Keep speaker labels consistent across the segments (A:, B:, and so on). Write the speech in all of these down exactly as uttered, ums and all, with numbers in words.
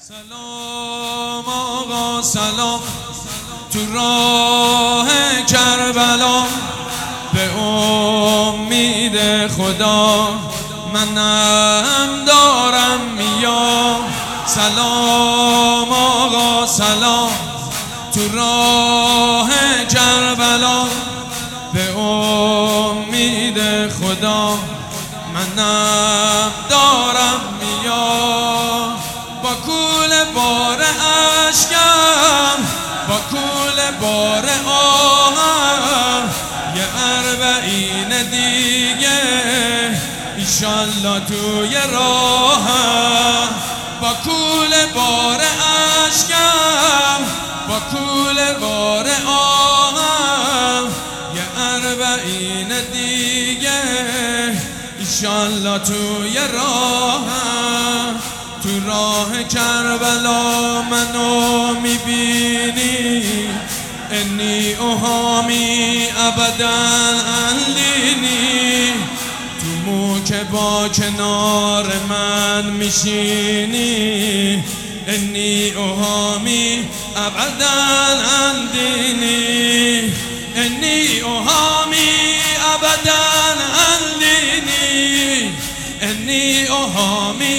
A: سلام آقا سلام تو راه کربلا، به امید خدا منم دارم میام. سلام آقا سلام تو راه کربلا، به امید خدا منم دارم میام. با کول بار اشکم، با کول بار آهم، یه اربعین دیگه ایشالله توی راهم. با کول بار اشکم، با کول بار آهم، یه اربعین دیگه ایشالله توی راهم. تو راه کربلا منو میبینی، انی اوهامی ابدا اهلینی. تو مو که با کنار من میشینی، انی اوهامی ابدا اهلینی، انی اوهامی ابدا اهلینی، انی اوهامی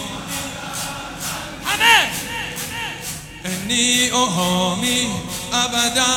A: انی اوهامی ابدا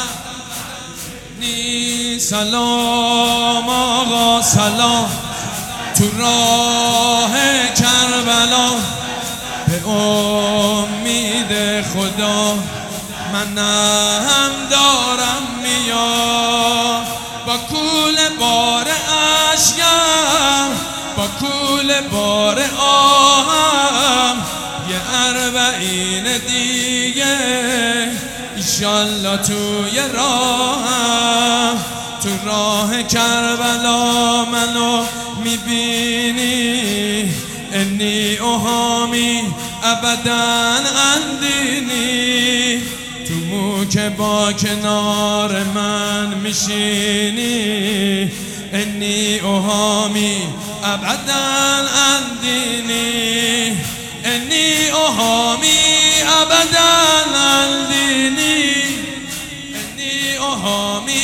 A: نی. سلام آقا سلام تو راه کربلا، به امید خدا منم دارم میام. با کول بار اشکم، با کول بار آهم، یه اربعین دیگه ایشالله توی راهم. تو راه کربلا منو میبینی، انی اوهامی ابدا اندینی. تو مو که با کنار من میشینی، انی اوهامی ابدا اندینی، انی اوهامی ابدا اندینی، انی اوهامی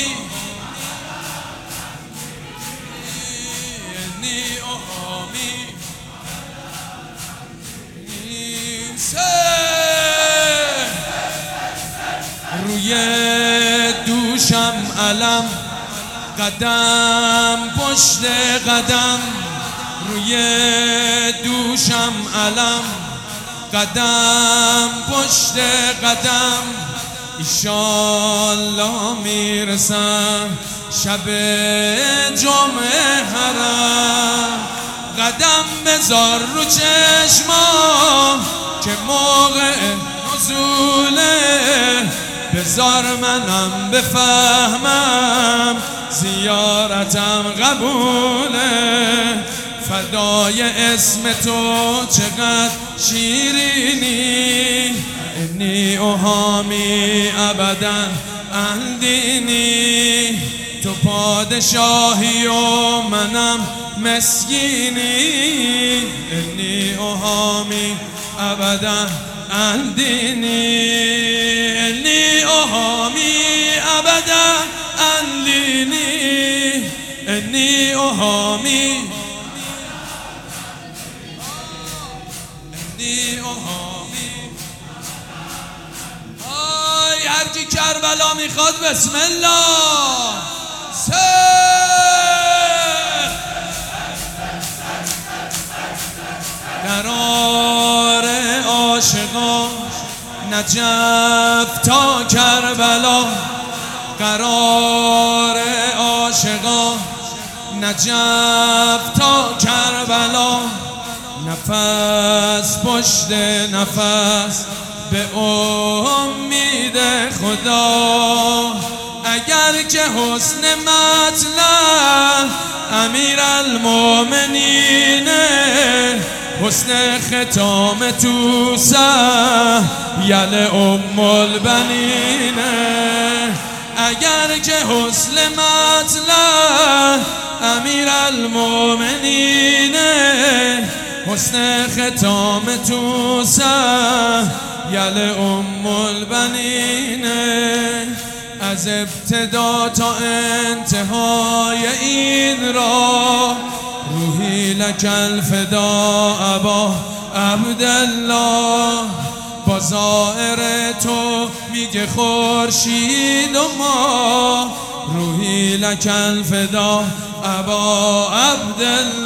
A: انی اوهامی روی دوشم علم، قدم پشت قدم، روی دوشم علم، قدم پشت قدم. ایشالله میرسم شب جمعه حرم. قدم بذار رو چشمام که موقع نزوله، بذار منم بفهمم زیارتم قبوله. فدای اسم تو چقدر شیرینی، انی اوهامی ابدا اهلینی. تو پادشاهی و منم مسکینی، انی اوهامی ابدا اهلینی، انی اوهامی ابدا اهلینی، انی اوهامی انی اوهامی. آی هر کی کربلا میخواد بسم الله. قرار عاشقان نجف تا کربلا، قرار عاشقان نجف تا کربلا. نفس پشت نفس به امید خدا. اگر که حسن مطلع امیر المومنین، حسن ختام تو سهیل ام البنین. اگر که حسن مطلع امیر المومنین، حسن ختام تو سهیل ام البنینه، از ابتدا تا انتهای این راه روحی لک الفدا ابا عبدالله. با ظاهر تو میگه خورشید و ما، روحی لک الفدا ابا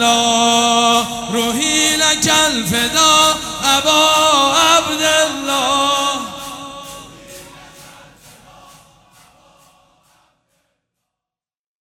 A: عبدالله، روحی لک الفدا ابا عبدالله.